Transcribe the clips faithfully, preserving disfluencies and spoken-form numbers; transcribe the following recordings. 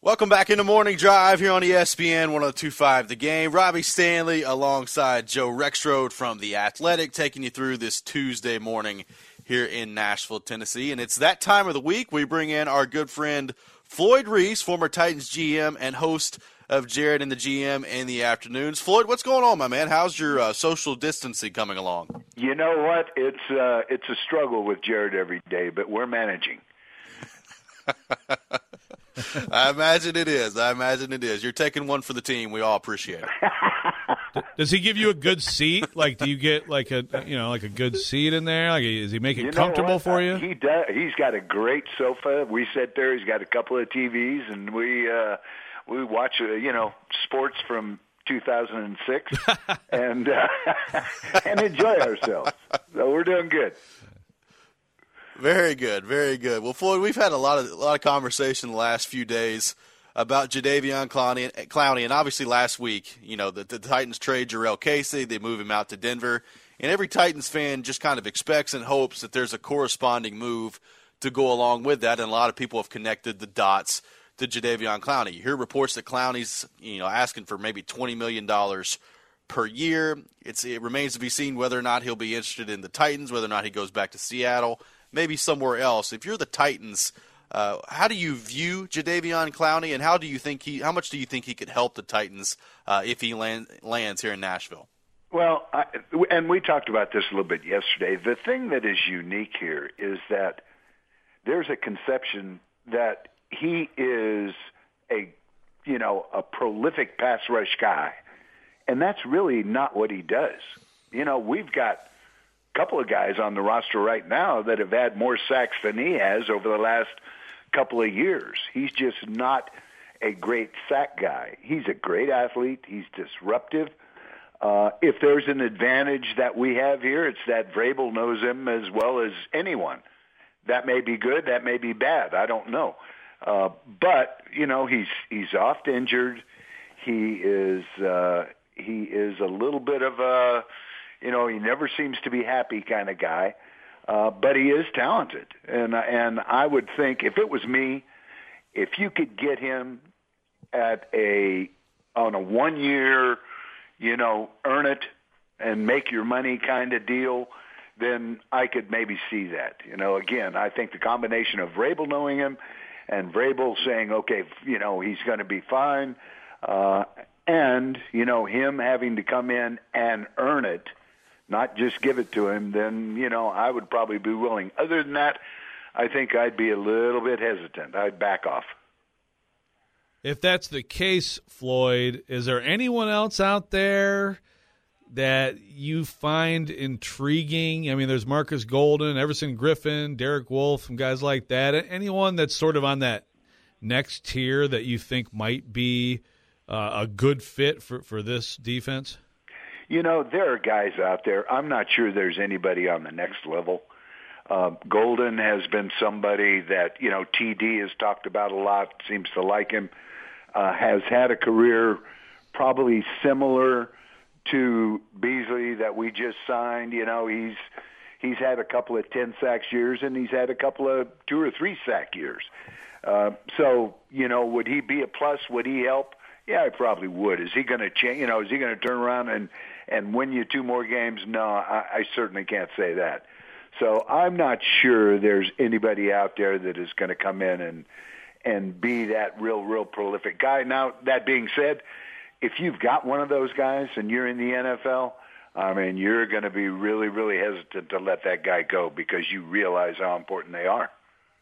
Welcome back into Morning Drive here on E S P N one oh two point five The Game. Robbie Stanley alongside Joe Rexrode from The Athletic, taking you through this Tuesday morning here in Nashville, Tennessee. And it's that time of the week we bring in our good friend Floyd Reese, former Titans G M and host of Jared and the G M in the afternoons. Floyd, what's going on, my man? How's your uh, social distancing coming along? You know what? It's uh, it's a struggle with Jared every day, but we're managing. I imagine it is. I imagine it is. You're taking one for the team. We all appreciate it. Does he give you a good seat? Like, do you get like a you know like a good seat in there? Like, is he make it you know comfortable what? for you? Uh, he does. He's got a great sofa. We sit there. He's got a couple of T Vs, and we uh, we watch uh, you know sports from two thousand six and uh, and enjoy ourselves. So we're doing good. Very good, very good. Well, Floyd, we've had a lot of a lot of conversation the last few days about Jadeveon Clowney, Clowney, and obviously last week, you know, the, the Titans trade Jurrell Casey, they move him out to Denver, and every Titans fan just kind of expects and hopes that there's a corresponding move to go along with that, and a lot of people have connected the dots to Jadeveon Clowney. You hear reports that Clowney's, you know, asking for maybe twenty million dollars per year. It's it remains to be seen whether or not he'll be interested in the Titans, whether or not he goes back to Seattle, maybe somewhere else. If you're the Titans, uh, how do you view Jadeveon Clowney, and how do you think he? How much do you think he could help the Titans uh, if he land, lands here in Nashville? Well, I, and we talked about this a little bit yesterday. The thing that is unique here is that there's a conception that he is a, you know, a prolific pass rush guy, and that's really not what he does. You know, we've got couple of guys on the roster right now that have had more sacks than he has over the last couple of years. He's just not a great sack guy. He's a great athlete. He's disruptive. Uh, if there's an advantage that we have here, it's that Vrabel knows him as well as anyone. That may be good. That may be bad. I don't know. Uh, but, you know, he's he's oft injured. He is uh, he is a little bit of a You know, he never seems to be happy kind of guy, uh, but he is talented. And and I would think if it was me, if you could get him at a on a one year, you know, earn it and make your money kind of deal, then I could maybe see that. You know, again, I think the combination of Vrabel knowing him and Vrabel saying, okay, you know, he's going to be fine, uh, and you know, him having to come in and earn it, not just give it to him, then, you know, I would probably be willing. Other than that, I think I'd be a little bit hesitant. I'd back off. If that's the case, Floyd, is there anyone else out there that you find intriguing? I mean, there's Marcus Golden, Everson Griffin, Derek Wolfe, and guys like that. Anyone that's sort of on that next tier that you think might be uh, a good fit for, for this defense? You know, there are guys out there. I'm not sure there's anybody on the next level. Uh, Golden has been somebody that, you know, T D has talked about a lot, seems to like him, uh, has had a career probably similar to Beasley that we just signed. You know, he's he's had a couple of ten sacks years, and he's had a couple of two or three sack years. Uh, so, you know, would he be a plus? Would he help? Yeah, I probably would. Is he going to change? You know, is he going to turn around and, and win you two more games? No, I, I certainly can't say that. So I'm not sure there's anybody out there that is going to come in and and be that real, real prolific guy. Now, that being said, if you've got one of those guys and you're in the N F L, I mean, you're going to be really, really hesitant to let that guy go because you realize how important they are.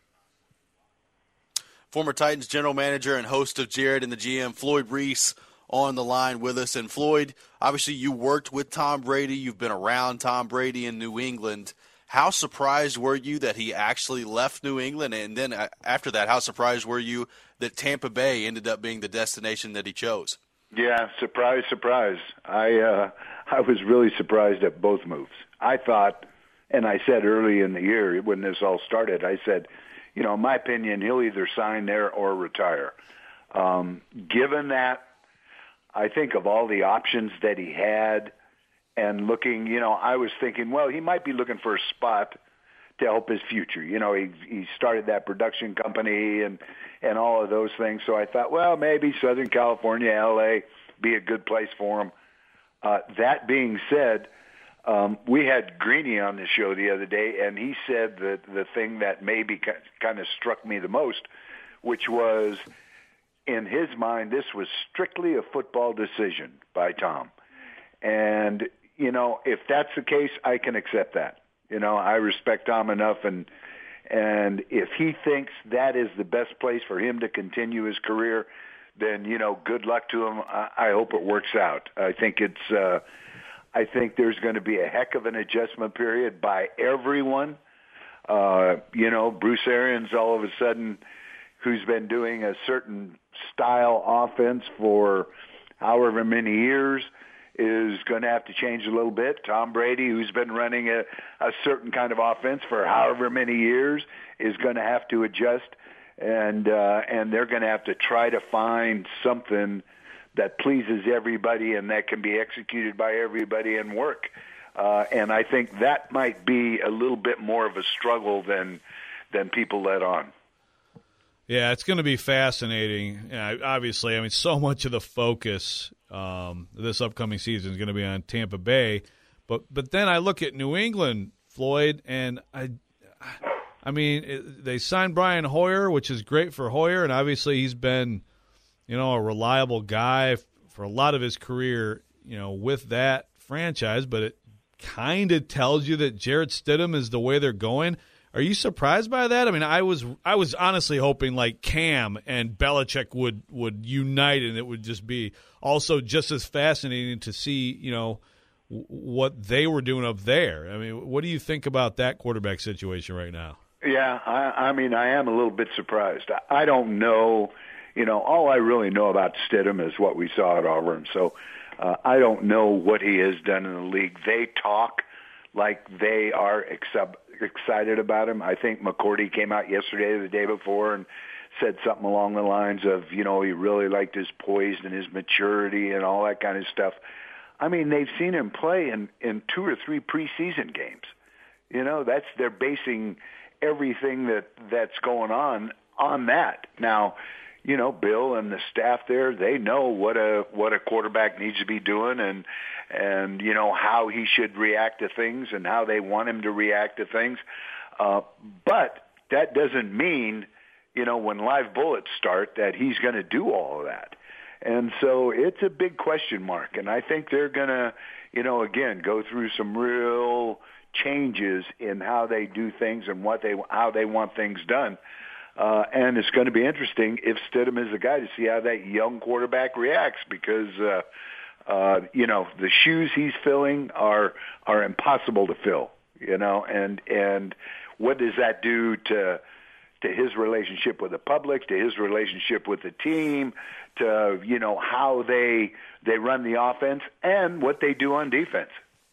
Former Titans general manager and host of Jared and the G M, Floyd Reese, on the line with us. And Floyd, obviously you worked with Tom Brady. You've been around Tom Brady in New England. How surprised were you that he actually left New England? And then after that, how surprised were you that Tampa Bay ended up being the destination that he chose? Yeah, surprise, surprise. I uh, I was really surprised at both moves. I thought, and I said early in the year when this all started, I said, you know, in my opinion, he'll either sign there or retire. Um, given that, I think of all the options that he had and looking, you know, I was thinking, well, he might be looking for a spot to help his future. You know, he he started that production company and and all of those things. So I thought, well, maybe Southern California, L A, be a good place for him. Uh, that being said, um, we had Greeny on the show the other day, and he said that the thing that maybe kind of struck me the most, which was, in his mind, this was strictly a football decision by Tom. And, you know, if that's the case, I can accept that. You know, I respect Tom enough, and and if he thinks that is the best place for him to continue his career, then, you know, good luck to him. I, I hope it works out. I think it's, uh, I think there's going to be a heck of an adjustment period by everyone. Uh, you know, Bruce Arians all of a sudden, who's been doing a certain style offense for however many years, is going to have to change a little bit. Tom Brady, who's been running a, a certain kind of offense for however many years, is going to have to adjust, and uh, and they're going to have to try to find something that pleases everybody and that can be executed by everybody and work. Uh, and I think that might be a little bit more of a struggle than than people let on. Yeah, it's going to be fascinating. Yeah, obviously, I mean, so much of the focus um, this upcoming season is going to be on Tampa Bay, but but then I look at New England, Floyd, and I, I mean, it, they signed Brian Hoyer, which is great for Hoyer, and obviously he's been, you know, a reliable guy for a lot of his career, you know, with that franchise. But it kind of tells you that Jarrett Stidham is the way they're going. Are you surprised by that? I mean, I was I was honestly hoping like Cam and Belichick would, would unite, and it would just be also just as fascinating to see, you know, w- what they were doing up there. I mean, what do you think about that quarterback situation right now? Yeah, I, I mean, I am a little bit surprised. I, I don't know, you know, all I really know about Stidham is what we saw at Auburn. So uh, I don't know what he has done in the league. They talk like they are except. excited about him. I think McCourty came out yesterday or the day before and said something along the lines of, you know, he really liked his poise and his maturity and all that kind of stuff. I mean, they've seen him play in, in two or three preseason games. You know, that's they're basing everything that, that's going on on that. Now, you know, Bill and the staff there, they know what a what a quarterback needs to be doing and and you know how he should react to things and how they want him to react to things. Uh, but that doesn't mean, you know, when live bullets start that he's going to do all of that. And so it's a big question mark. And I think they're going to, you know, again, go through some real changes in how they do things and what they how they want things done. Uh, and it's going to be interesting if Stidham is the guy to see how that young quarterback reacts because, uh, uh, you know, the shoes he's filling are are impossible to fill, you know, and and what does that do to to his relationship with the public, to his relationship with the team, to, you know, how they they run the offense and what they do on defense.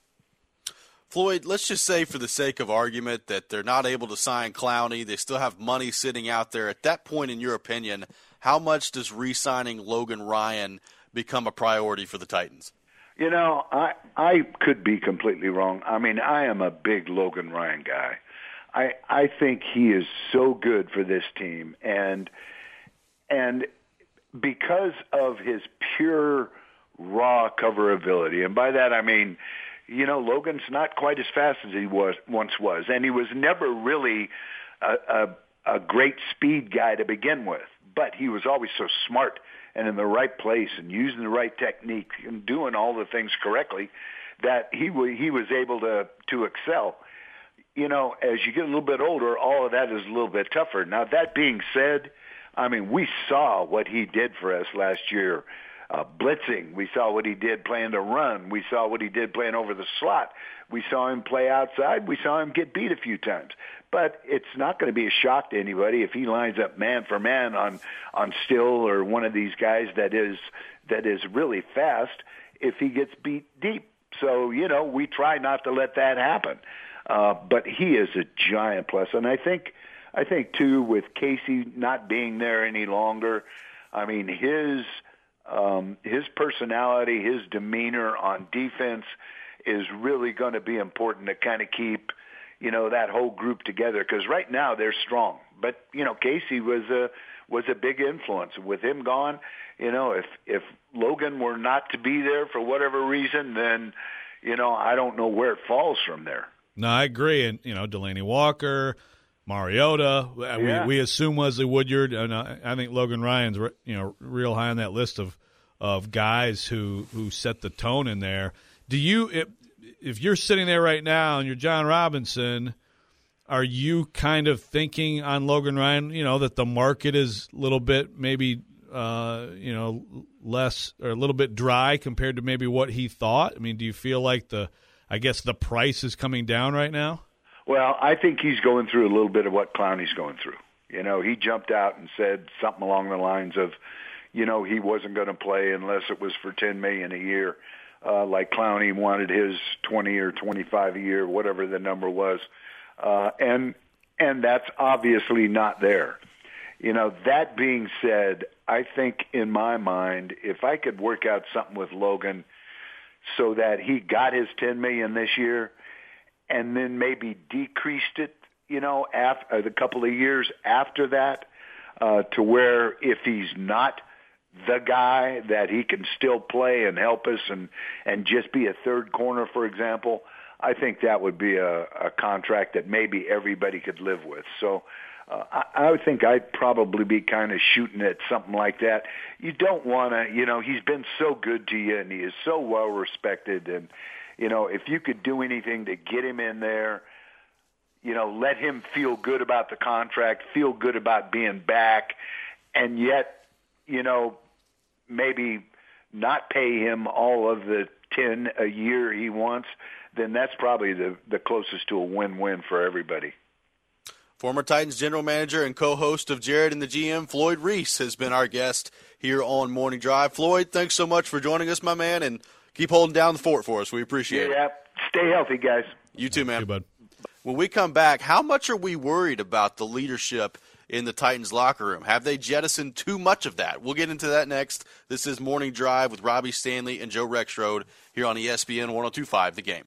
Floyd, let's just say for the sake of argument that they're not able to sign Clowney. They still have money sitting out there. At that point, in your opinion, how much does re-signing Logan Ryan become a priority for the Titans? You know, I I could be completely wrong. I mean, I am a big Logan Ryan guy. I I think he is so good for this team, and and because of his pure raw coverability, and by that I mean, you know, Logan's not quite as fast as he was once was, and he was never really a, a, a great speed guy to begin with. But he was always so smart and in the right place and using the right technique and doing all the things correctly that he w- he was able to to excel. You know, as you get a little bit older, all of that is a little bit tougher. Now, that being said, I mean, we saw what he did for us last year. Uh, blitzing. We saw what he did playing the run. We saw what he did playing over the slot. We saw him play outside. We saw him get beat a few times. But it's not going to be a shock to anybody if he lines up man for man on on Still or one of these guys that is that is really fast if he gets beat deep. So, you know, we try not to let that happen. Uh, but he is a giant plus. And I think, I think too, with Casey not being there any longer, I mean, his – Um, his personality, his demeanor on defense is really going to be important to kind of keep, you know, that whole group together, because right now they're strong. But, you know, Casey was a, was a big influence. With him gone, you know, if, if Logan were not to be there for whatever reason, then, you know, I don't know where it falls from there. No, I agree. And, you know, Delaney Walker, Mariota, Yeah. we, we assume Wesley Woodyard, and uh, I think Logan Ryan's, you know, real high on that list of, of guys who, who set the tone in there. Do you, if, if you're sitting there right now and you're John Robinson, are you kind of thinking on Logan Ryan, you know, that the market is a little bit maybe, uh, you know, less or a little bit dry compared to maybe what he thought? I mean, do you feel like the, I guess the price is coming down right now? Well, I think he's going through a little bit of what Clowney's going through. You know, he jumped out and said something along the lines of, you know, he wasn't going to play unless it was for ten million dollars a year, uh, like Clowney wanted his twenty or twenty-five a year, whatever the number was. Uh, and and that's obviously not there. You know, that being said, I think in my mind, if I could work out something with Logan so that he got his ten million dollars this year and then maybe decreased it, you know, after the couple of years after that, uh, to where if he's not the guy, that he can still play and help us and, and just be a third corner, for example, I think that would be a, a contract that maybe everybody could live with. So uh, I, I would think I'd probably be kind of shooting at something like that. You don't want to, you know, he's been so good to you and he is so well respected. And, you know, if you could do anything to get him in there, you know, let him feel good about the contract, feel good about being back, and yet, you know, maybe not pay him all of the ten a year he wants, then that's probably the, the closest to a win-win for everybody. Former Titans general manager and co-host of Jared and the G M, Floyd Reese, has been our guest here on Morning Drive. Floyd, thanks so much for joining us, my man, and keep holding down the fort for us. We appreciate yeah, it. Stay healthy, guys. You too, man. Hey, bud. When we come back, how much are we worried about the leadership in the Titans locker room? Have they jettisoned too much of that? We'll get into that next. This is Morning Drive with Robbie Stanley and Joe Rexrode here on E S P N one oh two point five The Game.